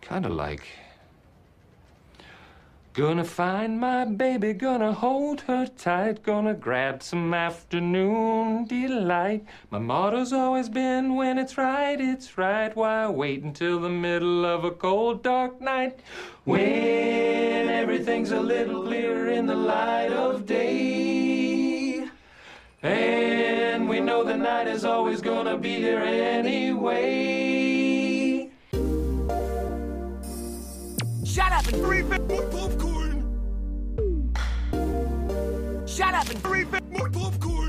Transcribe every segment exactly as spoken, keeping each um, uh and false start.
Kind of like... Gonna find my baby, gonna hold her tight, gonna grab some afternoon delight. My motto's always been, when it's right, it's right. Why wait until the middle of a cold, dark night? When everything's a little clearer in the light of day. And we know the night is always gonna be here anyway. Shut up and refill more popcorn! Shut up and refill more popcorn!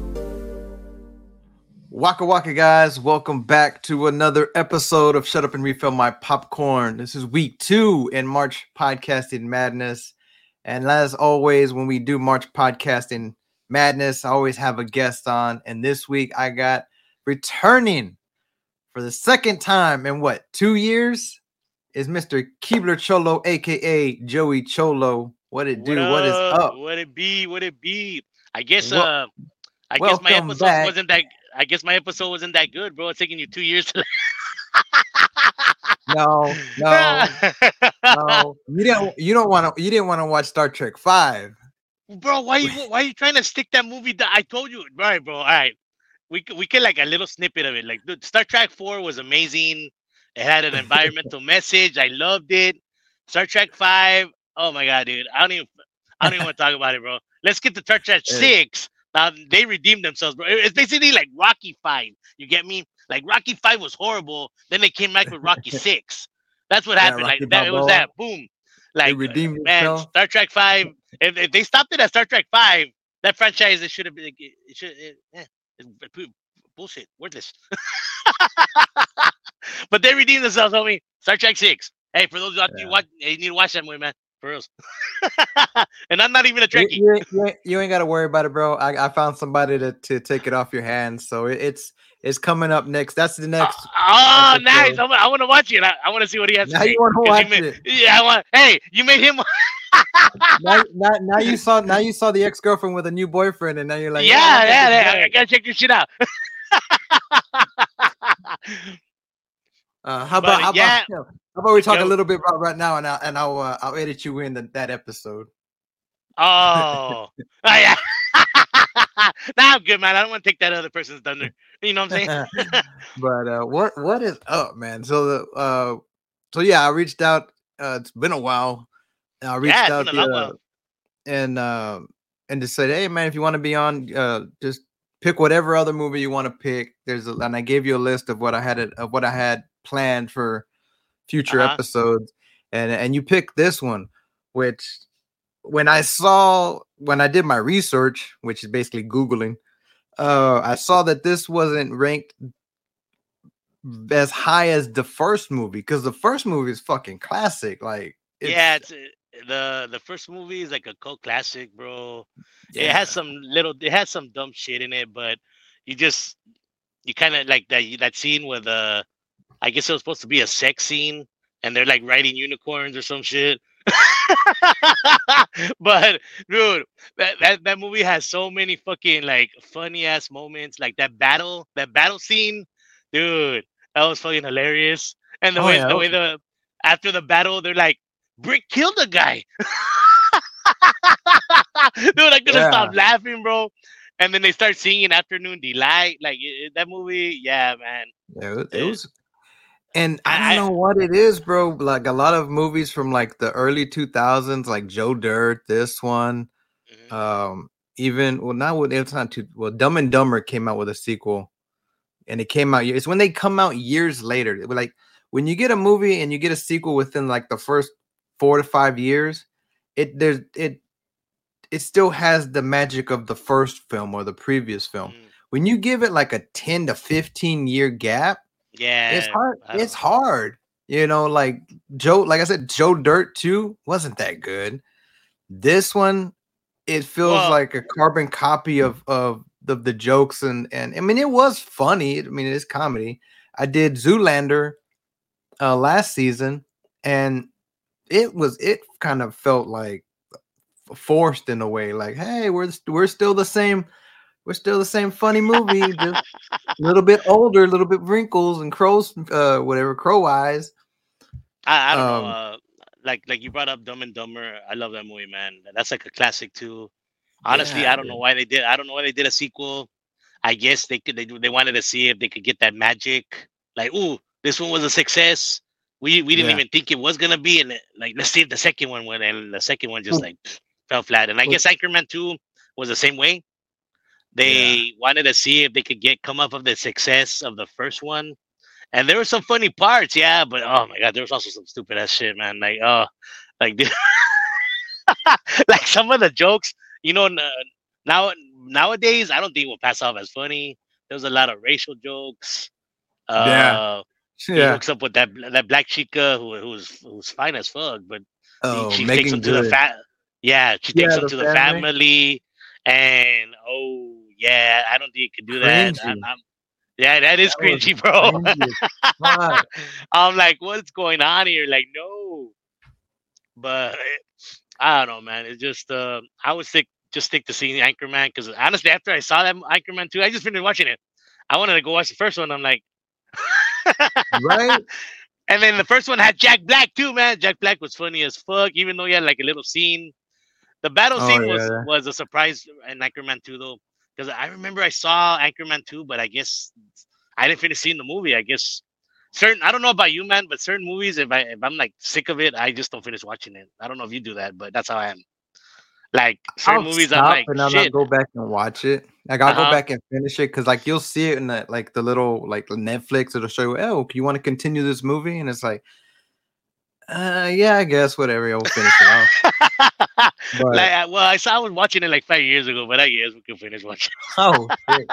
Waka waka, guys. Welcome back to another episode of Shut Up and Refill My Popcorn. This is week two in March Podcasting Madness. And as always, when we do March Podcasting Madness, I always have a guest on. And this week I got returning for the second time in what, two years? Is Mister Keebler Cholo, a k a. Joey Cholo. What it do? What, what is up? What it be? What it be? I guess Well, uh I guess my welcome episode back. wasn't that I guess my episode wasn't that good, bro. It's taking you two years to No, no, no. You don't you don't want to you didn't want to watch Star Trek five. Bro, why you why are you trying to stick that movie that I told you? All right, bro. All right. We could we could like a little snippet of it. Like, dude, Star Trek four was amazing. It had an environmental message. I loved it. Star Trek five. Oh my god, dude. I don't even I don't even want to talk about it, bro. Let's get to Star Trek six. Now they redeemed themselves, bro. It's basically like Rocky five. You get me? Like Rocky five was horrible. Then they came back with Rocky six. That's what Yeah, happened. Rocky Like that, it was Balboa. that. Boom. Like redeemed man, themselves. Star Trek five. If, if they stopped it at Star Trek five, that franchise it should have been. It should. It, eh, it's bullshit. Worthless. But they redeemed themselves, homie. Star Trek six. Hey, for those of you Yeah. watch, you need to watch that movie, man. For real. And I'm not even a You, Trekkie. you, ain't- you, ain't- you ain't got to worry about it, bro. I, I found somebody to, to take it off your hands, so it, it's it's coming up next. That's the next. Oh, episode. nice! I, want to watch it. I, I want to see what he has Now to say. you wanna 'Cause watch you made, it. Yeah, I want. Hey, you made him. now, now, now you saw now you saw the ex girlfriend with a new boyfriend, and now you're like, yeah, "Oh, I yeah, gotta yeah, get I gotta check this shit out. Uh, how But, about how yeah. about how about we talk Go. a little bit about right now, and I'll and I'll uh, I'll edit you in the, that episode. Oh, oh yeah. Nah, I'm good, man. I don't want to take that other person's thunder. You know what I'm saying? But uh, what what is up, man? So the uh, so yeah, I reached out. Uh, it's been a while. And I reached Yeah, it's out been a the, lot uh, while. and uh, and just said, hey man, if you want to be on, uh, just pick whatever other movie you want to pick. There's a, and I gave you a list of what I had it of what I had planned for future Uh-huh. episodes, and and you picked this one, which when I saw when I did my research, which is basically Googling, uh, I saw that this wasn't ranked as high as the first movie because the first movie is fucking classic. Like, Yeah, it's uh, the the first movie is like a cult classic, bro. It yeah. has some little, it has some dumb shit in it, but you just you kind of like that that scene with uh, I guess it was supposed to be a sex scene, and they're like riding unicorns or some shit. But dude, that, that that movie has so many fucking like funny ass moments, like that battle, that battle scene, dude, that was fucking hilarious. And the Oh, way yeah, the that way the after the battle, they're like, Brick killed the guy. Dude, I couldn't Yeah. stop laughing, bro. And then they start singing Afternoon Delight. Like it, it- that movie, yeah, man. Yeah, it, it Yeah. was, and I I- don't know what it is, bro. Like a lot of movies from like the early two thousands, like Joe Dirt, this one, Mhm. um, even well, not with it's not too well. Dumb and Dumber came out with a sequel, and it came out. It's when they come out years later. It was like when you get a movie and you get a sequel within like the first four to five years, it there's it it still has the magic of the first film or the previous film. Mm, When you give it like a ten to fifteen year gap. yeah, It's hard. I don't It's know. hard. You know, like Joe, like I said, Joe Dirt two wasn't that good. This one, it feels Well- like a carbon copy of of the, the jokes and and I mean it was funny. I mean it is comedy. I did Zoolander uh last season and it was it kind of felt like forced in a way. Like, hey, we're we're still the same. We're still the same funny movie, just a little bit older, a little bit wrinkles and crows, uh, whatever, crow eyes. I, I don't know. Um, Uh, like like you brought up Dumb and Dumber. I love that movie, man. That's like a classic too. Honestly, yeah, I don't know why they did. I don't know why they did a sequel. I guess they could. They they wanted to see if they could get that magic. Like, ooh, this one was a success. We we didn't yeah. even think it was gonna be, and like let's see if the second one went, and the second one just Ooh. like fell flat. And I Ooh. guess Anchorman two was the same way. Yeah. They wanted to see if they could get come up of the success of the first one, and there were some funny parts, yeah. But oh my god, there was also some stupid ass shit, man. Like, oh, like dude, like some of the jokes, you know, n- now nowadays I don't think will pass off as funny. There's a lot of racial jokes. Yeah. Uh, he Yeah. hooks up with that that black chica who who's who's fine as fuck, but he, Oh, she takes Megan him to the Good. fat. Yeah, she takes Yeah, him the to the family. family, and oh yeah, I don't think you could do that. I'm, Cringy. I'm, yeah, that is That was cringy, bro. cringy as fuck. I'm like, what's going on here? Like, no, but I don't know, man. It's just uh, I would stick just stick to seeing Anchorman because honestly, after I saw that Anchorman two, I just finished watching it. I wanted to go watch the first one. I'm like, Right? and then the first one had Jack Black too, man. Jack Black was funny as fuck, even though he had like a little scene. The battle Oh scene was yeah. was a surprise in Anchorman two though, because I remember I saw Anchorman two, but I guess I didn't finish seeing the movie. I guess certain I don't know about you, man, but certain movies, if I if I'm like sick of it, I just don't finish watching it. I don't know if you do that, but that's how I am. Like certain I'll movies, I'm stop like, and I'll not shit. go back and watch it. Like Uh I'll go huh. back and finish it because like you'll see it in the like the little like Netflix. It'll show you, oh, you want to continue this movie? And it's like, uh, yeah, I guess whatever. I'll finish it off. But Like, I- well, I saw I was watching it like five years ago, but I guess we can finish watching. oh shit.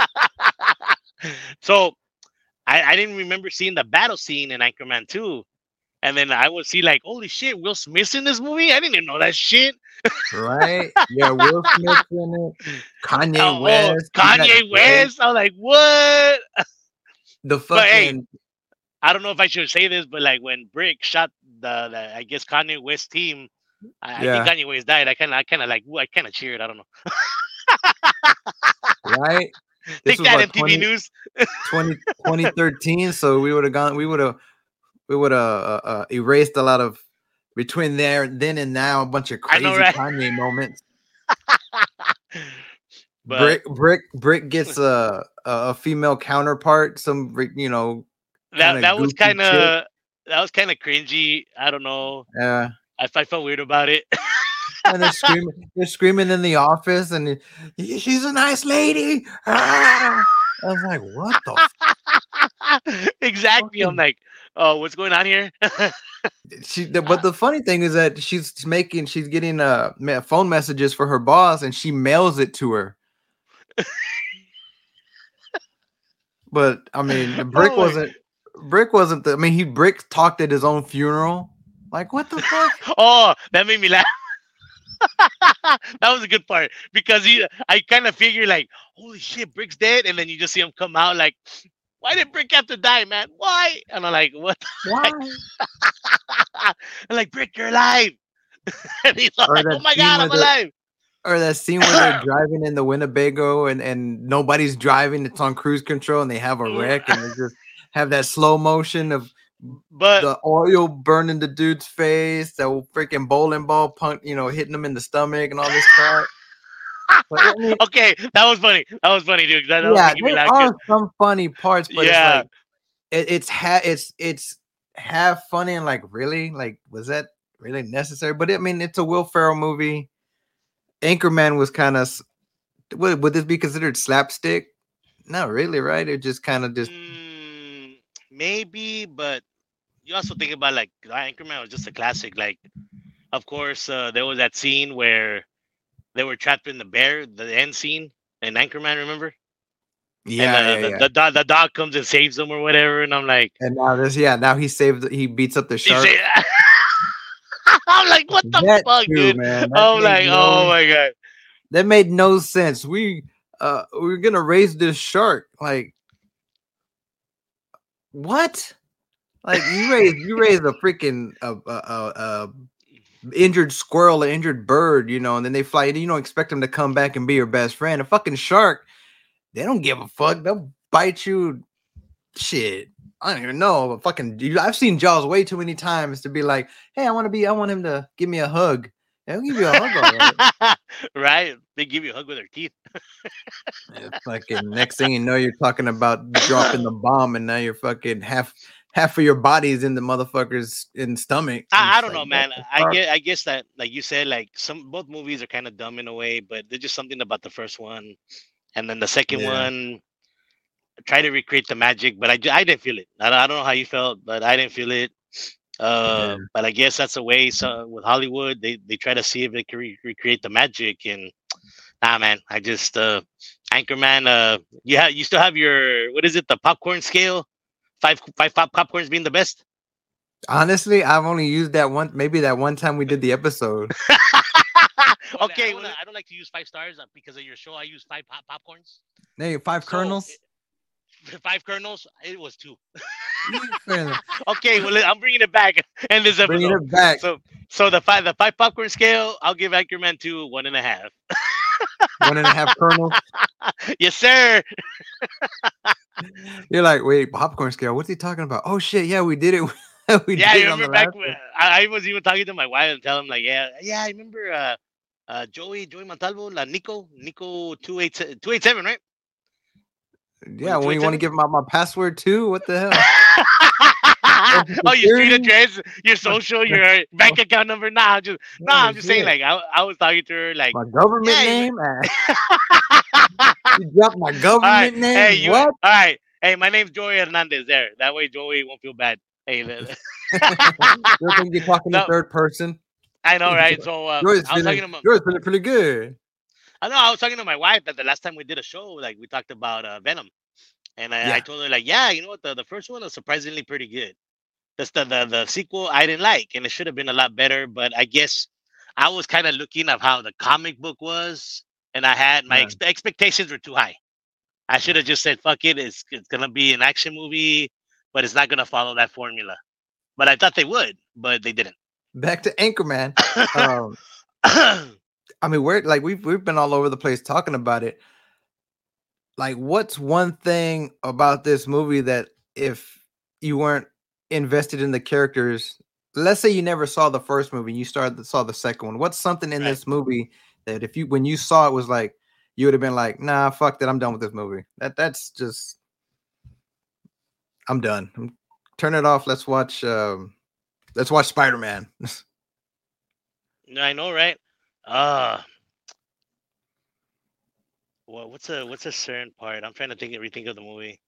So I, I didn't remember seeing the battle scene in Anchorman two. And then I would see like, holy shit, Will Smith's in this movie? I didn't even know that shit. Right? Yeah, Will Smith in it. Kanye Oh, oh, West. you got Kanye Drake, West. I was like, what? The But hey, fucking I don't know if I should say this, but like when Brick shot the, the I guess Kanye West team, I, I think yeah, Kanye West died. I kind of, I kind of like, ooh, I kind of cheered. I don't know. right? This Take was that, what M T V twenty, News. twenty, twenty thirteen. So we would have gone, we would have we would have uh, uh, erased a lot of between there then and now, a bunch of I know, crazy right? Kanye moments. But Brick Brick Brick gets a a a female counterpart, some re- you know, kind that of that was goofy kind chick. of that was kind of cringy. I don't know. Yeah. I, I felt weird about it. And they're screaming, they're screaming in the office, and "Y- she's a nice lady. Ah!" I was like, what the Exactly. I'm fuck? like, oh, what's going on here? She, the, but the funny thing is that she's making, she's getting uh ma- phone messages for her boss, and she mails it to her. But I mean, Brick Oh my- wasn't. Brick wasn't the. I mean, he Brick talked at his own funeral. Like, what the fuck? Oh, that made me laugh. That was a good part because he, I kind of figured like, holy shit, Brick's dead, and then you just see him come out like, why did Brick have to die, man? Why? And I'm like, what? The Why? heck? I'm like, Brick, you're alive. And he's Or like, that oh my scene god, where I'm they're- alive. Or that scene where they're driving in the Winnebago and and nobody's driving, it's on cruise control, and they have a wreck, and they just have that slow motion of But the oil burning the dude's face, that freaking bowling ball punt, you know, hitting him in the stomach and all this crap. But, I mean, okay, that was funny. That was funny, dude. That, that was yeah, making me there laugh. 'cause- are some funny parts, but Yeah. it's like it, it's ha- it's it's half funny and like really, like was that really necessary? But I mean, it's a Will Ferrell movie. Anchorman was kind of would, would this be considered slapstick? Not really, right? It just kind of just Mm, maybe, but you also think about like Anchorman was just a classic. Like, of course, uh, there was that scene where they were trapped in the bear, the end scene in Anchorman. Remember? yeah, and, uh, yeah, the, yeah. The, dog, the dog comes and saves them or whatever, and I'm like, And now this, yeah, now he saved, he beats up the he shark. say- I'm like, what the That fuck, too, dude? man. That I'm made like, no- oh my god. That made no sense. We uh we're gonna raise this shark. Like what? Like you raise you raise a freaking uh, uh, uh, uh injured squirrel, an injured bird, you know, and then they fly. You don't expect them to come back and be your best friend. A fucking shark, they don't give a fuck. They'll bite you. Shit. I don't even know. But fucking, dude, I've seen Jaws way too many times to be like, hey, I want to be, I want him to give me a hug. They'll give you a hug, all right. Right? They give you a hug with their teeth. Yeah, fucking next thing you know, you're talking about dropping the bomb, and now you're fucking half half of your body is in the motherfucker's in stomach. I, I It's don't know, like, man. what the I fuck? get, I guess that, like you said, like some both movies are kind of dumb in a way, but there's just something about the first one, and then the second Yeah. one. Try to recreate the magic, but I, ju- I didn't feel it. I, don't- I don't know how you felt, but I didn't feel it. Uh, Yeah. But I guess that's the way. So with Hollywood, they they try to see if they can re- recreate the magic, and nah, man. I just uh, Anchorman. Uh, you have you still have your what is it? The popcorn scale. Five five pop- popcorns being the best. Honestly, I've only used that one, maybe that one time we did the episode. Okay, well, I don't like to use five stars uh, because of your show. I use five pop- popcorns. Hey, five So, kernels. it- Five kernels. It was two. Bringing Okay, well, I'm bringing it back in this episode. it back. So, so the five the five popcorn scale, I'll give Anchorman two one and a half. One and a half kernels. Yes, sir. You're like, wait, popcorn scale. What's he talking about? Oh shit, yeah, we did it. we Yeah, did I it on the remember back last when one. I, I was even talking to my wife and telling him like, yeah, yeah, I remember uh, uh, Joey Joey Montalvo, la Nico Nico two eight two eight seven, right? Yeah, Was it when you want to twenty-seven? give him out my password too, what the hell? Oh, your street security? address, your social, your bank account number. Nah, I'm just no, nah, I'm just saying shit. like I, I was talking to her like My government Yeah, you- name? Ah, you dropped my government all right, name? hey, you, What? all right, hey, my name's Joey Hernandez. There, that way Joey won't feel bad. Hey, le- You think you're talking No. in third person? I know, right? So uh, Yours I was talking feeling, to my, yours feeling pretty good. I know I was talking to my wife that the last time we did a show, like we talked about uh, Venom, and I, I Yeah. told her like, yeah, you know what, the, the first one was surprisingly pretty good. That's the, the the sequel I didn't like, and it should have been a lot better. But I guess I was kind of looking at how the comic book was, and I had my Yeah. expe- expectations were too high. I should have just said, "Fuck it, it's it's gonna be an action movie, but it's not gonna follow that formula." But I thought they would, but they didn't. Back to Anchorman. Um, I mean, we're like we've we've been all over the place talking about it. Like, what's one thing about this movie that if you weren't invested in the characters, let's say you never saw the first movie, you started saw the second one. What's something in Right. this movie that if you when you saw it was like you would have been like, nah, fuck that, I'm done with this movie. That that's just I'm done. I'm- turn it off. Let's watch. Um, let's watch Spider Man. No, I know, right? Uh what what's a what's a certain part? I'm trying to think rethink of the movie.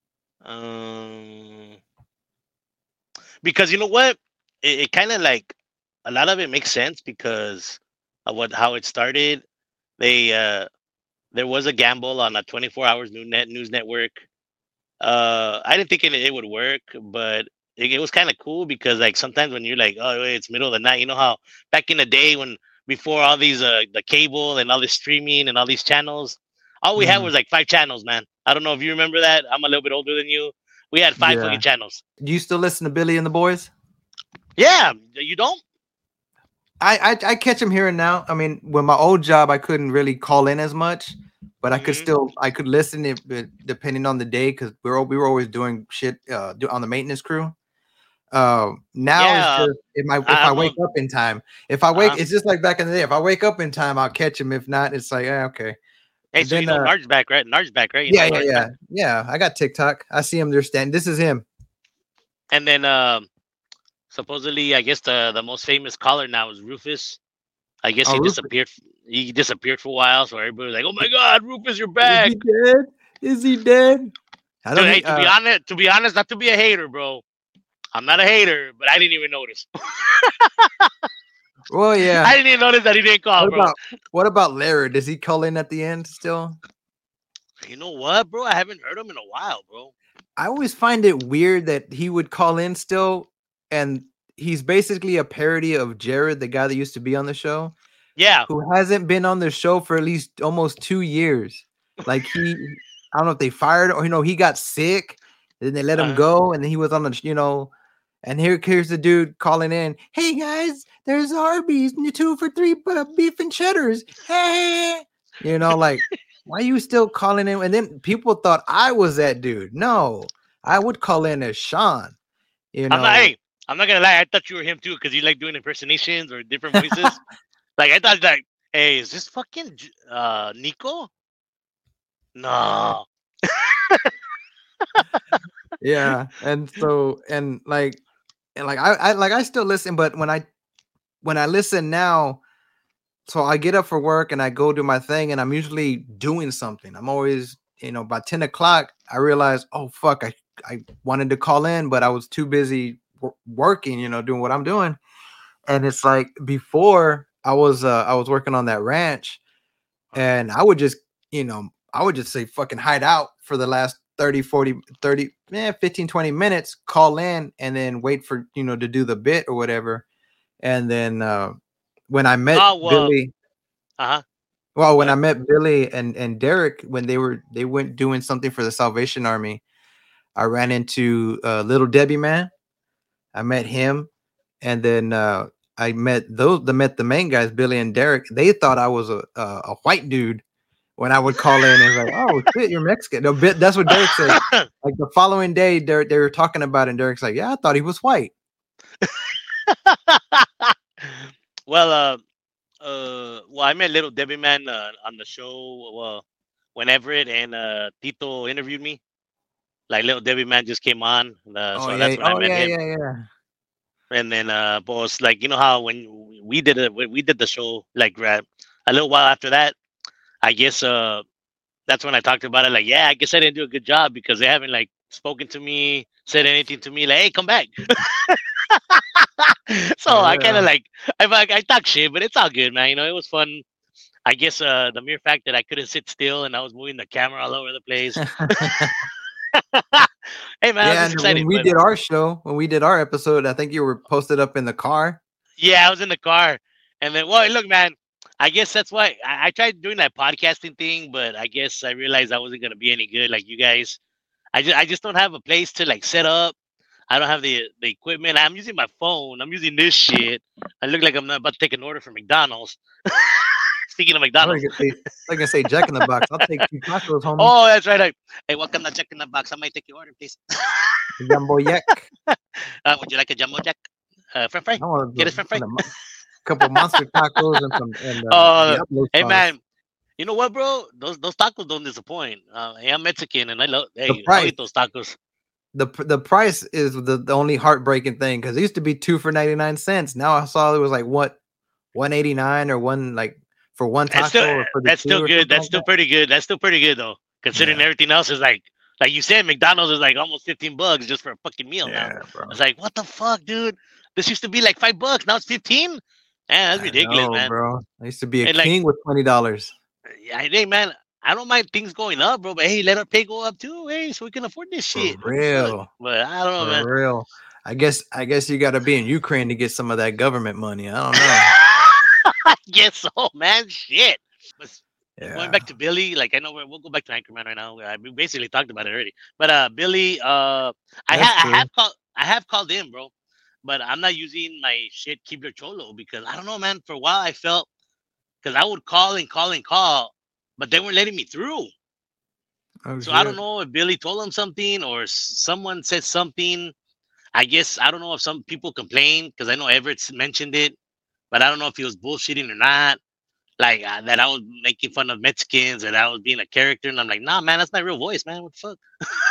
Um because you know what? It, it kind of like a lot of it makes sense because of what how it started. They uh there was a gamble on a twenty-four hours new net news network. Uh I didn't think it, it would work, but it, it was kind of cool because like sometimes when you're like, oh wait, it's middle of the night, you know how back in the day when before all these uh the cable and all this streaming and all these channels, all we had Mhm. was like five channels, man. I don't know if you remember that. I'm a little bit older than you. We had five Yeah. fucking channels. Do you still listen to Billy and the Boys? Yeah, you don't? I, I I catch him here and now. I mean, with my old job, I couldn't really call in as much, but I could Mhm. still I could listen if it- depending on the day because we were we were always doing shit uh do, on the maintenance crew. Um, now Yeah, it's just if I if I- I I'm wake a- up in time. If I wake, Uh-huh. it's just like back in the day. If I wake up in time, I'll catch him. If not, it's like eh, okay. Hey, And so you then, know uh, Nar's back, right? Nar's back, right? You Yeah, know yeah, Nar's yeah, back. yeah. I got TikTok. I see him there standing. This is him. And then um supposedly I guess the the most famous caller now is Rufus. I guess Oh, he Rufus. disappeared he disappeared for a while, so everybody was like, "Oh my god, Rufus, you're Is back." he dead? Is he dead? I Dude, don't. hey, think- to be uh, honest, to be honest, not to be a hater, bro. I'm not a hater, but I didn't even notice. well, yeah. I didn't even notice that he didn't call, What bro. about what about Larry? Does he call in at the end still? You know what, bro? I haven't heard him in a while, bro. I always find it weird that he would call in still, and he's basically a parody of Jared, the guy that used to be on the show, Yeah, who hasn't been on the show for at least almost two years. Like he, I don't know if they fired or you know he got sick, then they let him Uh-huh. go, and then he was on the you know, and here here's the dude calling in. Hey guys, there's Arby's, two for three, but a beef and cheddars. Hey, you know like. Why are you still calling in? And then people thought I was that dude. No, I would call in as Sean. You know, I'm not. Hey, I'm not gonna lie. I thought you were him too because you like doing impersonations or different voices. Like I thought, like, hey, is this fucking J- uh Nico? No. yeah. And so and like and like I, I like I still listen, but when I when I listen now, so I get up for work and I go do my thing, and I'm usually doing something. I'm always, you know, by ten o'clock, I realize, oh fuck, I I wanted to call in, but I was too busy w- working, you know, doing what I'm doing. And it's like before I was uh I was working on that ranch, and I would just, you know, I would just say fucking hide out for the last thirty, forty, thirty, eh, fifteen, twenty minutes, call in, and then wait for, you know, to do the bit or whatever. And then uh when I met Oh well. Billy, Uh huh. well, Go when I ahead. met Billy and and Derek, when they were they went doing something for the Salvation Army, I ran into uh, Little Debbie Man. I met him, and then uh, I met those. The met the main guys, Billy and Derek. They thought I was a a, a white dude when I would call in and like, oh shit, you're Mexican. No, bit that's what Derek said. Like the following day, they they were talking about it, and Derek's like, yeah, I thought he was white. well, uh, uh, well, I met Little Debbie Man uh, on the show. Well, when Everett and uh, Tito interviewed me, like Little Debbie Man just came on, uh, Oh so yeah, that's when I oh met yeah, him. yeah, yeah. And then, uh, boss, like you know how when we did it, we we did the show, like right, a little while after that, I guess, uh, that's when I talked about it. Like, yeah, I guess I didn't do a good job because they haven't like spoken to me, said anything to me, like, hey, come back. So I kind Yeah. of like, I like, I talk shit, but it's all good, man. You know, it was fun. I guess uh, the mere fact that I couldn't sit still and I was moving the camera all over the place. Hey, man, I was Yeah, just and when excited. we But did our show, when we did our episode, I think you were posted up in the car. yeah, I was in the car, and then, well, look, man. I guess that's why I, I tried doing that podcasting thing, but I guess I realized I wasn't gonna be any good like you guys. I just I just don't have a place to like set up. I don't have the the equipment. I'm using my phone. I'm using this shit. I look like I'm not about to take an order from McDonald's. Speaking of I was McDonald's. gonna say, like I say, Jack in the Box. I'll take two tacos, homie. Oh, that's right. Like, hey, welcome to Jack in the Box. I might take your order, please. Jumbo yak. Uh, would you like a jumbo jack? Uh, French fry? I want Get a, us French fry? want a mo- couple monster tacos and some and uh, Uh, Diablo hey, sauce. man. You know what, bro? Those those tacos don't disappoint. Uh, hey, I'm Mexican, and I love. The Hey, I'll price, eat those tacos. the pr- the price is the, the only heartbreaking thing because it used to be two for ninety nine cents. Now I saw it was like what one eighty nine or one like for one That's still taco or for the that's two still or good. something That's like still that. pretty good. That's still pretty good though, considering Yeah, everything else is like like you said, McDonald's is like almost fifteen bucks just for a fucking meal now. yeah, bro. It's like, what the fuck, dude? This used to be like five bucks. Now it's fifteen. Man, that's I ridiculous, know, man. bro. I used to be a And like, king with twenty dollars. yeah, hey, man, I don't mind things going up, bro. But hey, let our pay go up too, hey, so we can afford this For shit. What the fuck? real, But I don't know, man. for real. I guess I guess you got to be in Ukraine to get some of that government money. I don't know. I guess so, man. Shit. But Yeah, going back to Billy, like I know we're, we'll go back to Anchorman right now. I, we basically talked about it already. But uh, Billy, uh, I, that's ha- I true. have called, I have called in, bro. But I'm not using my shit Keebler Cholo because I don't know, man. For a while, I felt because I would call and call and call, but they weren't letting me through. Oh So I don't shit. know if Billy told him something or s- someone said something. I guess I don't know if some people complained because I know Everett's mentioned it, but I don't know if he was bullshitting or not. Like uh, that I was making fun of Mexicans and I was being a character, and I'm like, nah, man, that's my real voice, man. What the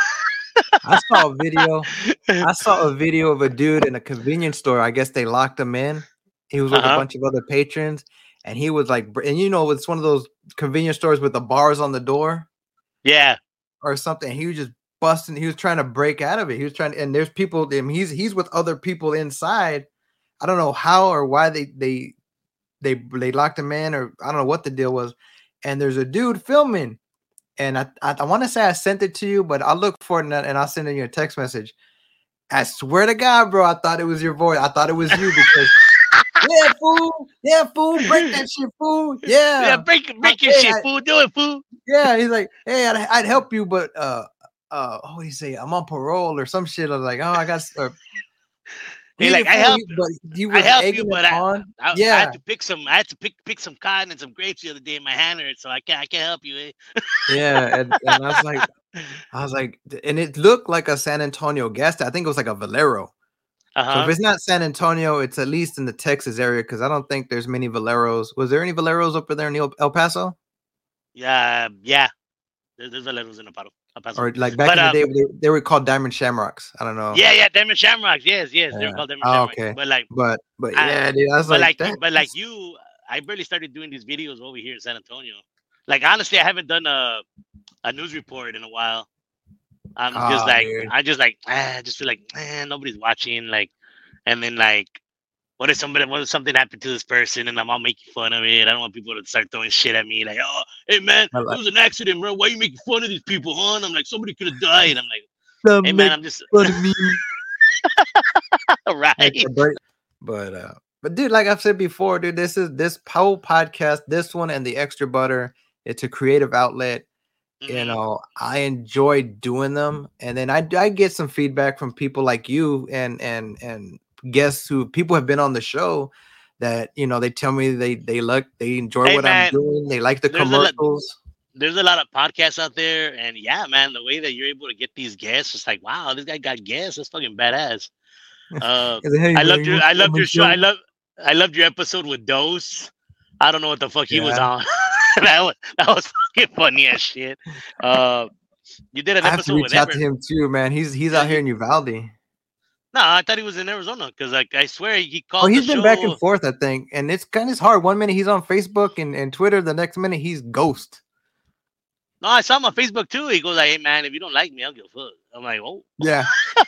I saw a video. fuck? I saw a video of a dude in a convenience store. I guess they locked him in. He was with a Uh-huh. bunch of other patrons, and he was like, br- and you know, it's one of those convenience stores with the bars on the door Yeah. or something. He was just busting. He was trying to break out of it. He was trying, and there's people. I mean, he's he's with other people inside. I don't know how or why they they they they locked him in, or I don't know what the deal was. And there's a dude filming, and I I, I want to say I sent it to you, but I'll look for it and, I- and I'll send you a text message. I swear to God, bro, I thought it was your voice. I thought it was you because yeah, fool, yeah, fool, break that shit, fool, Yeah, yeah, break break your Hey, shit, I- fool. Do it, fool. yeah. He's like, hey, I'd, I'd help you, but uh, uh, what do you say? I'm on parole or some shit. I was like, oh, I got. Uh, He he like, didn't I fool help you, but he I was help you, egging but it I, on. I, I Yeah, had to pick some. I had to pick pick some cotton and some grapes the other day. My hand hurt, so I can't I can't help you. Eh? yeah, and, and I was like, I was like, and it looked like a San Antonio gas station. I think it was like a Valero. Uh So if huh. it's not San Antonio, it's at least in the Texas area because I don't think there's many Valeros. Was there any Valeros up there in El El Paso? Yeah, yeah. There, there's a levels in El Paso. El Paso. Or like back But in the um, day, they, they were called Diamond Shamrocks. I don't know. yeah, yeah, Diamond Shamrocks. Yes, yes, they were Yeah. called Diamond Oh, Shamrocks. okay. But like, But but I, yeah, dude, I was but like like, that. but like you, I barely started doing these videos over here in San Antonio. Like honestly, I haven't done a a news report in a while. I'm just Oh, like, dude. I just like, eh, I just feel like, man, nobody's watching. Like, and then like, what if somebody, what if something happened to this person and I'm all making fun of it? I don't want people to start throwing shit at me. Like, oh, hey man, I it like was an accident, bro. Why you making fun of these people, huh? And I'm like, somebody could have died. I'm like, to hey make man, I'm just fun of me. right. Like the bird- But uh, but dude, like I've said before, dude, this is this whole podcast, this one and the extra butter. It's a creative outlet. You Mhm. know, I enjoy doing them, and then I I get some feedback from people like you and and and guests who people have been on the show that you know they tell me they they look they enjoy Hey what I'm man, doing. They like the there's a lot, commercials. there's a lot of podcasts out there, and yeah, man, the way that you're able to get these guests, it's like, wow, this guy got guests. That's fucking badass. Uh, He's like, hey I man, loved you your, want I to be on loved my your show. I show? love, I loved your episode with Dose. I don't know what the fuck he was Yeah, on. that was that was fucking funny as shit. Uh, you did an I have to episode with reach out to Ever. him too, man. He's he's Yeah, out here you, in Uvalde. no, I thought he was in Arizona because like I swear he Oh, called the he's been back and show. forth, I think, and it's kind of hard. One minute he's on Facebook and, and Twitter, the next minute he's ghost. No, I saw him on Facebook too. He goes like, "Hey man, if you don't like me, I'll give a fuck." I'm like, "Oh, Yeah,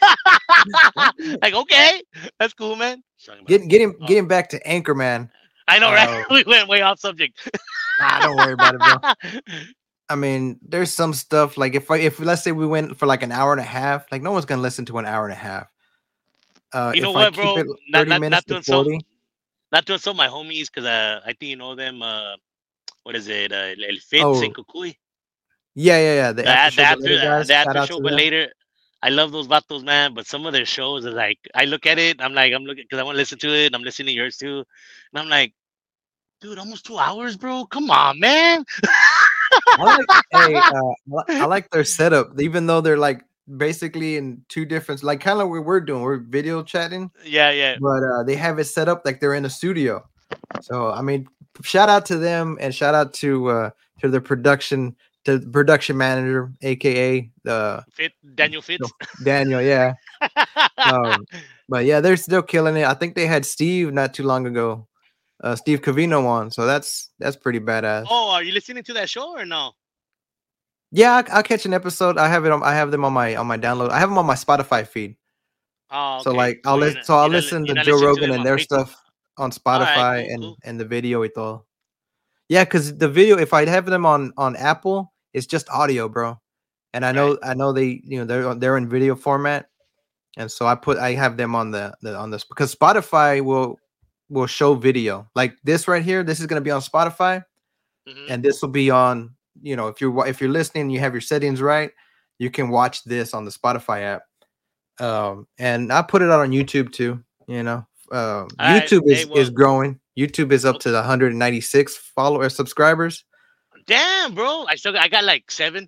like okay, that's cool, man." Talking about, get get him oh, get him back to Anchorman. I know, right? Uh, we went way off subject. nah, don't worry about it, bro. I mean, there's some stuff like if I if let's say we went for like an hour and a half, like no one's gonna listen to an hour and a half. Uh, You know if I what, keep bro? it Not thirty not minutes not to to insult, forty, not to insult my homies, because uh, I think you know them. Uh, what is it? Uh, El Fitz oh and Cucuy. yeah, yeah, yeah, the The, after a- the show, the after later uh, guys, the shout after out show, to but them. later. I love those vatos, man. But some of their shows are like, I look at it, I'm like, I'm looking because I want to listen to it. And I'm listening to yours too, and I'm like, dude, almost two hours, bro. Come on, man. I like, hey, uh, I li- I like their setup, even though they're like basically in two different, like kind of what we're doing. We're video chatting, Yeah, yeah. but uh, they have it set up like they're in a studio. So I mean, shout out to them and shout out to uh, to the production to the production manager, aka the Fit Daniel no, Fitz. Daniel. Yeah, um, but yeah, they're still killing it. I think they had Steve not too long ago, uh, Steve Cavino on. So that's that's pretty badass. Oh, are you listening to that show or no? Yeah, I, I'll catch an episode. I have it on. I have them on my on my download. I have them on my Spotify feed. Oh, So okay. like So I'll you're listen. not, So I'll you're not, li- listen to you're not Joe listening to Rogan them and on their Facebook. stuff on All right, Spotify cool, and cool. and the video it all. Yeah, because the video, if I have them on on Apple, it's just audio, bro. And I Right. know I know they you know they're on- they're in video format, and so I put I have them on the, the on this because Spotify will will show video like this right here. This is gonna be on Spotify, hmm and this will be on you know if you're wa- if you're listening, and you have your settings right, you can watch this on the Spotify app. Um, and I put it out on YouTube too. You know, um, All right. YouTube Hey, is well, is growing. YouTube is up oh, to one hundred ninety-six followers subscribers. damn, bro. I still got, I got like seven.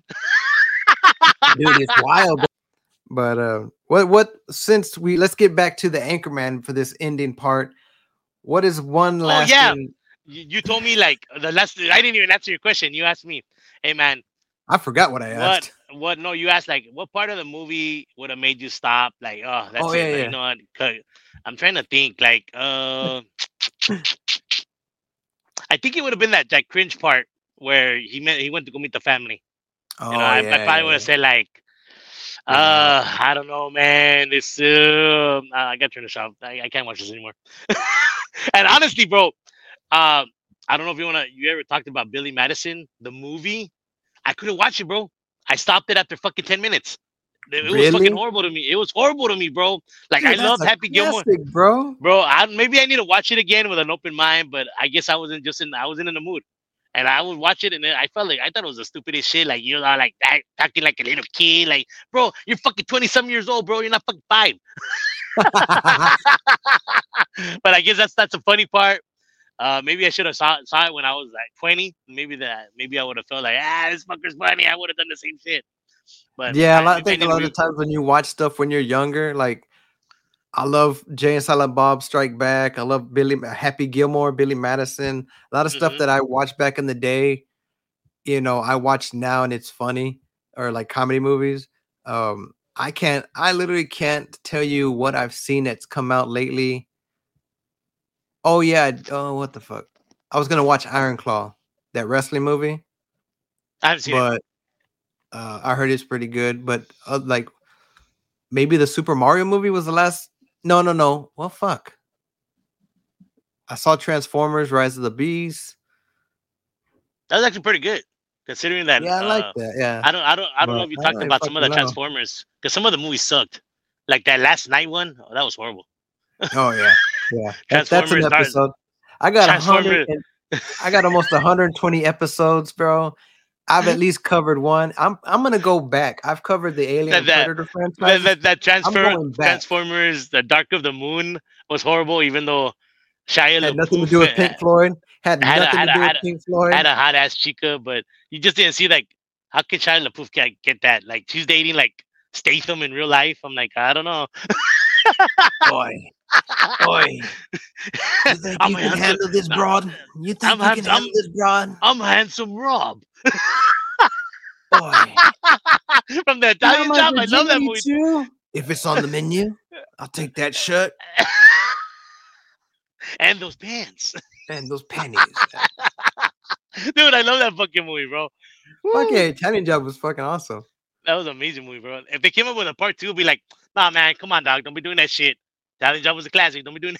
Dude, it's wild. Bro. But uh, what what since we let's get back to the Anchorman for this ending part. What is one Oh last yeah, thing? you, you told me like the last. I didn't even answer your question. You asked me, hey man, I forgot what I what asked. what? No, you asked like what part of the movie would have made you stop? Like, oh, that's Oh it. yeah, Like, you yeah. know what? 'Cause I'm trying to think. Like, uh, I think it would have been that that cringe part where he met he went to go meet the family. Oh You know, I, I yeah, probably would yeah, have said like, yeah. uh, I don't know, man. This uh, I got to turn this off. I, I can't watch this anymore. And honestly, bro, uh, I don't know if you wanna. You ever talked about Billy Madison, the movie? I couldn't watch it, bro. I stopped it after fucking ten minutes. It, it was fucking Really, horrible to me. It was horrible to me, bro. Like I dude, that's loved a Happy Gilmore, classic, bro. bro. I maybe I need to watch it again with an open mind, but I guess I wasn't just in. I wasn't in the mood. And I would watch it, and then I felt like I thought it was the stupidest shit. Like you're all like that, talking like a little kid. Like, bro, you're fucking twenty some years old, bro. You're not fucking five. But I guess that's that's a funny part. Uh, maybe I should have saw, saw it when I was like twenty. Maybe that maybe I would have felt like ah, this fucker's funny. I would have done the same shit. But Yeah, a I, lot, I we might think a need lot to of re- times when you watch stuff when you're younger, like I love Jay and Silent Bob Strike Back. I love Billy Happy Gilmore, Billy Madison. A lot of stuff Mhm. that I watched back in the day, you know, I watch now and it's funny, or like comedy movies. Um, I can't, I literally can't tell you what I've seen that's come out lately. Oh yeah, oh what the fuck? I was gonna watch Iron Claw, that wrestling movie, I haven't seen it. but uh, I heard it's pretty good. But uh, like maybe the Super Mario movie was the last. No, no, no. Well, fuck. I saw Transformers: Rise of the Beast. That was actually pretty good, considering that. Yeah, I like Uh, that. Yeah, I don't, I don't, I don't know but if you I talked don't about some of fucking the know. Transformers, because some of the movies sucked. Like that last night one, oh, that was horrible. Oh yeah, yeah. That, that's an Transformers, Dar- episode. I got a hundred Transformers. and I got almost one hundred twenty episodes, bro. I've at least covered one. I'm I'm gonna go back. I've covered the Alien That and that Predator that franchises. that, that I'm transfer going back. Transformers, the Dark of the Moon was horrible, even though Shia Had nothing to LaBeouf do with had, Pink Floyd. Had had a nothing had to a do with had a, Pink Floyd. had a hot ass chica, but you just didn't see like how could Shia LaBeouf get, get that? Like she's dating like Statham in real life. I'm like, I don't know. Boy, boy. You think I'm you can handsome- handle this broad? You think I'm you can handsome- handle this broad? I'm handsome Rob. Boy. From the You want Italian my Job. I love that virginity movie. too? If it's on the menu, I'll take that shirt And those pants. and those panties. Dude, I love that fucking movie, bro. Fuck Woo. yeah, Italian Job was fucking awesome. That was an amazing movie, bro. If they came up with a part two, it'd be like, nah, man, come on, dog. Don't be doing that shit. Italian Job was a classic. Don't be doing that.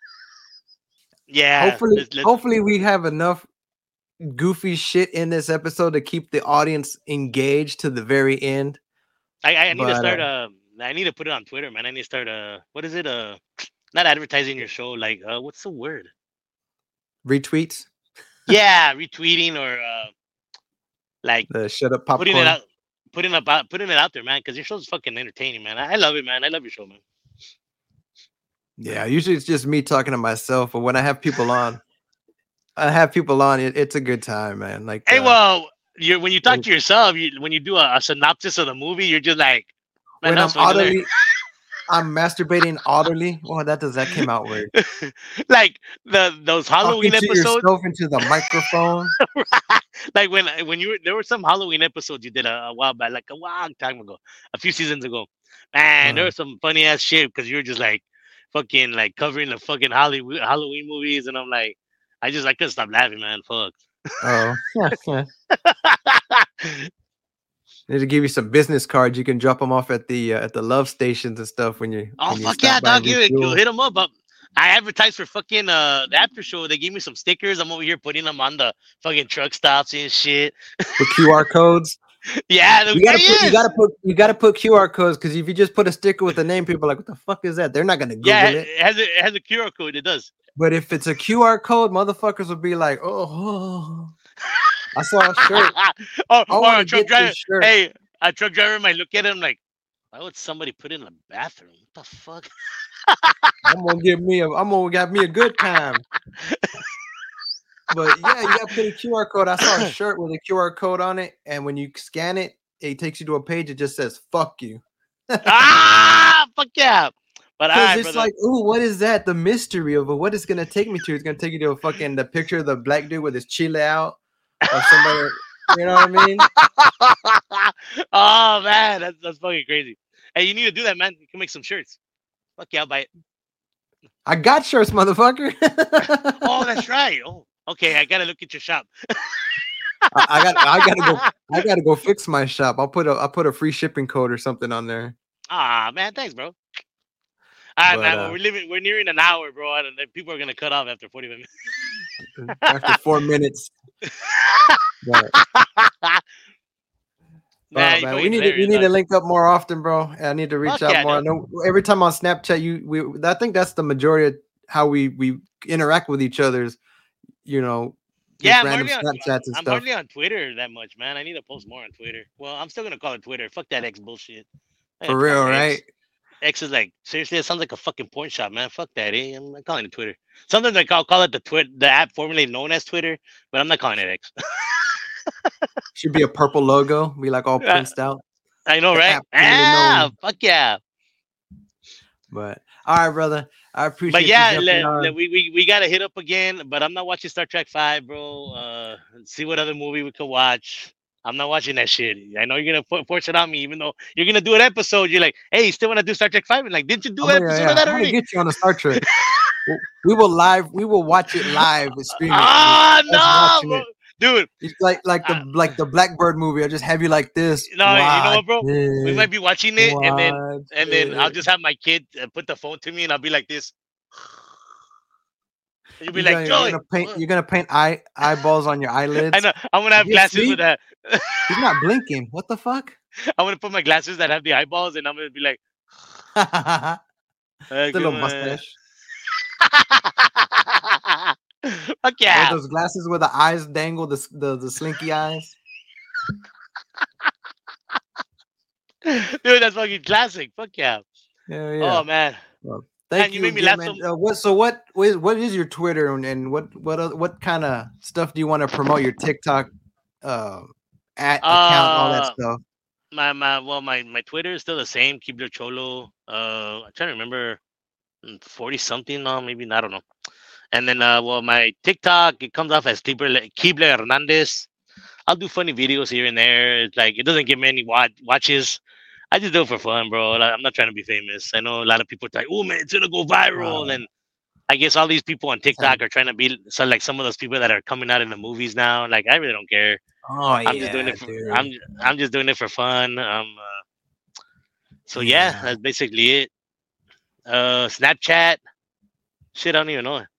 Yeah. hopefully, let's- let's- hopefully we have enough goofy shit in this episode to keep the audience engaged to the very end. I, I need to but, start. uh, Uh, I need to put it on Twitter, man. I need to start. Uh, what is it? Uh, not advertising your show. Like, uh, what's the word? Retweets, Yeah, retweeting or uh, like the shut up popcorn. putting it out, putting up, out- putting it out there, man. Because your show's fucking entertaining, man. I, I love it, man. I love your show, man. Yeah, usually it's just me talking to myself, but when I have people on, I have people on. It, it's a good time, man. Like, Hey, uh, well, you're when you talk when- to yourself, you when you do a, a synopsis of the movie, you're just like, man, when that I'm was fucking hilarious. audibly, I'm masturbating audibly. Well, that does that came out weird. Like the those Halloween Talking to episodes. yourself into the microphone. Like when when you were there were some Halloween episodes you did a, a while back, like a long time ago, a few seasons ago. Man, there Uh-huh. was some funny ass shit because you were just like fucking like covering the fucking Hollywood Halloween movies, and I'm like, I just I couldn't stop laughing, man. Fuck. Oh, yeah, yeah. Need to give you some business cards. You can drop them off at the uh, at the love stations and stuff when you. Oh when you fuck stop yeah, by and dog! Give it, refuel. hit them up. up. I advertised for fucking uh the after show. They gave me some stickers. I'm over here putting them on the fucking truck stops and shit. The Q R codes. Yeah, the, You gotta there put. he You is. gotta put. You gotta put Q R codes because if you just put a sticker with a name, people are like, "What the fuck is that?" They're not gonna Google Yeah, it. it has a, it has a Q R code. It does. But if it's a Q R code, motherfuckers will be like, "Oh, I saw a shirt. oh, I or want a to truck get driver. this shirt." Hey, a truck driver might look at him like, why would somebody put it in the bathroom? What the fuck? I'm gonna give me a. I'm gonna have me a good time. But yeah, you gotta put a Q R code. I saw a shirt with a Q R code on it, and when you scan it, it takes you to a page. It just says "fuck you." ah, fuck yeah. But all Because right, it's brother. like, ooh, what is that? The mystery of it. What it's gonna take me to? It's gonna take you to a fucking the picture of the black dude with his chile out, or somebody. You know what I mean? oh man, that's that's fucking crazy. Hey, you need to do that, man. You can make some shirts. Fuck yeah, I'll buy it. I got shirts, motherfucker. Oh, that's right. Oh, okay. I gotta look at your shop. I, I got. I gotta go. I gotta go fix my shop. I'll put a. I'll put a free shipping code or something on there. Ah, man, thanks, bro. All right, But, man. uh, well, we're living. We're nearing an hour, bro. And then people are gonna cut off after forty minutes. After four minutes. But, Nah, uh, you man, fucking we need to, we hilarious, need to dog. link up more often, bro. I need to reach Fuck out yeah, more. I dude. know every time on Snapchat, you we I think that's the majority of how we we interact with each other's, you know, just Yeah, I'm random hardly, on, Snapchats and I'm stuff. hardly on Twitter that much, man. I need to post more on Twitter. Well, I'm still gonna call it Twitter. Fuck that X bullshit. I For ain't real, calling it right? X. X is like seriously, it sounds like a fucking porn shop, man. Fuck that, eh? I'm not calling it Twitter. Sometimes I call call it the twit the app formerly known as Twitter, but I'm not calling it X. Should be a purple logo, be like all Yeah. princed out. I know, The right? app really Ah, knows. fuck yeah. But all right, brother. I appreciate But yeah, you jumping le- on. le- we, we we gotta hit up again. But I'm not watching Star Trek Five, bro. Uh, see what other movie we could watch. I'm not watching that shit. I know you're gonna for- force it on me, even though you're gonna do an episode. You're like, hey, you still want to do Star Trek Five? And like, didn't you do I'm an gonna, episode yeah, of that I'm gonna already? get you on a Star Trek. we we will live. We will watch it live and stream it. Ah, Us no, watching bro. it. Dude. It's like like the Uh, like the Blackbird movie. I just have you like this. No, you know Watch what, bro? We it, might be watching it, and then watch and then I'll it. just have my kid uh, put the phone to me, and I'll be like this. You'll be You're like, gonna, you're Joey. gonna paint. what?" You're gonna paint eye eyeballs on your eyelids. I know. I'm gonna have You glasses asleep? with that. He's not blinking. What the fuck? I'm gonna put my glasses that have the eyeballs, and I'm gonna be like, the uh, little come on. mustache. Fuck Or yeah. those glasses where the eyes dangle, the s- the, the slinky eyes. Dude, that's fucking classic. Fuck yeah. Yeah, yeah. Oh man. Well, thank Man, you you, made me again, laugh man. so- Uh, what? So what? What is, what is your Twitter and, and what what oth- what kind of stuff do you want to promote? Your TikTok, uh, at account, all that Uh, stuff. My my well my my Twitter is still the same. Keebler Cholo. Uh, I'm trying to remember. Forty something now, maybe I don't know. And then uh, well, my TikTok it comes off as Keebler Keebler Hernandez. I'll do funny videos here and there. It's like it doesn't get many watch, watches. I just do it for fun, bro. Like, I'm not trying to be famous. I know a lot of people are like, "Oh man, it's gonna go viral," Wow. and I guess all these people on TikTok are trying to be so like some of those people that are coming out in the movies now. Like I really don't care. Oh I'm yeah, just doing it for dude. I'm I'm just doing it for fun. Um, uh, so yeah, Yeah. that's basically it. Uh, Snapchat, shit, I don't even know.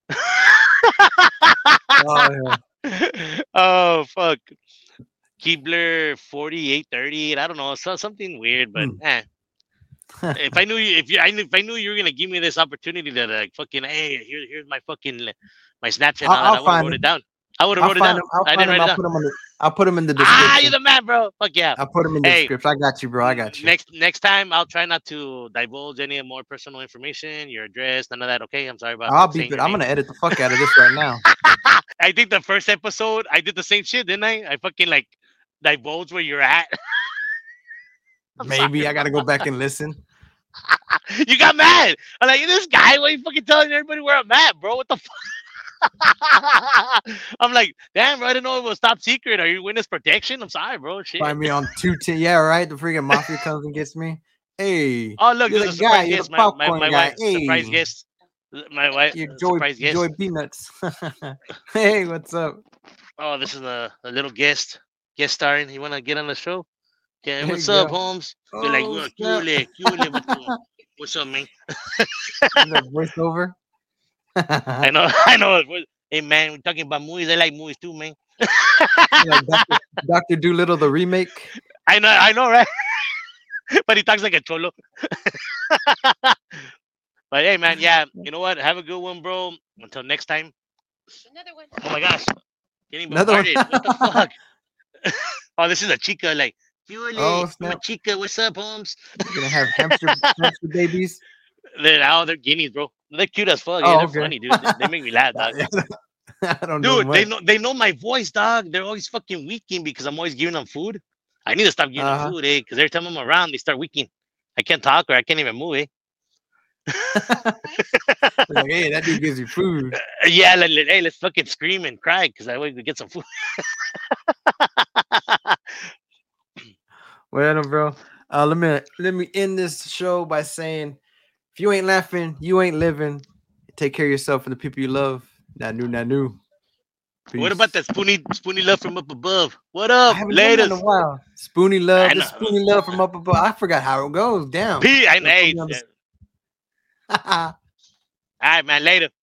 Oh, yeah. Oh fuck, Keebler forty-eight thirty. I don't know, so something weird, but Hmm. eh. If I knew you, if you, I knew, if I knew you were gonna give me this opportunity to like fucking, hey, here, here's my fucking li- my Snapchat. I'll- Now that I'll I would have find wrote him. it down. I would have I'll wrote it find down. him. I'll I find didn't him. write it I'll down. put him on the. I'll put him in the Ah, description. you're the man, bro. Fuck yeah. I'll put him in the Hey. description. I got you, bro. I got you. Next next time, I'll try not to divulge any more personal information, your address, none of that. Okay, I'm sorry about. I'll saying beep it. your I'm name. gonna edit the fuck out of this right now. I think the first episode, I did the same shit, didn't I? I fucking like divulge where you're at. I'm Maybe sorry. I gotta go back and listen. You got mad. I'm like, this guy, why you fucking telling everybody where I'm at, bro? What the fuck? I'm like, damn, bro, I didn't know it was top secret. Are you witness protection? I'm sorry, bro. Shit. Find me on two ten. Yeah, right. The freaking mafia comes and gets me. Hey, Oh, look, you're there's a the guy. surprise You're guest. the My, my, popcorn my guy. wife, surprise Hey, guest. My wife, you're uh, Joy surprise guest. Joy Peanuts. Hey, what's up? Oh, this is a, a little guest, guest starring. You want to get on the show? Yeah, There what's you up, go. Holmes? You're like, Oh, look, snap. Yule, Yule, what's, up? What's up, man? Is that voiceover? I know, I know. What- Hey, man, we're talking about movies. I like movies too, man. Like Doctor Doctor Doolittle, the remake. I know, I know, right? But he talks like a cholo. But hey, man, yeah, you know what? Have a good one, bro. Until next time. Another one. Oh my gosh, getting Another one. bombarded. What the fuck? Oh, this is a chica. Like, Yule, Oh, I'm a snap. chica. What's up, Holmes? You're gonna have hamster, hamster babies. They're oh, they're guineas, bro. They're cute as fuck. Oh, Yeah, they're okay. funny, dude. They, they make me laugh, dog. I don't know. Dude, they much. know they know my voice, dog. They're always fucking weaking because I'm always giving them food. I need to stop giving Uh-huh. them food, eh? Because every time I'm around, they start weaking. I can't talk or I can't even move, eh? Like, hey, that dude gives you food. Uh, Yeah, like, like, hey, let's fucking scream and cry because I want to get some food. Well, bro. Uh, let me let me end this show by saying, if you ain't laughing, you ain't living. Take care of yourself and the people you love. Nanu, nanu. What about that spoony spoony love from up above? What I up? haven't done that Later. in a while. Spoony love, I the know. spoony love from up above. I forgot how it goes. Damn. P. I Don't put hey, me on uh, the- all right, man. Later.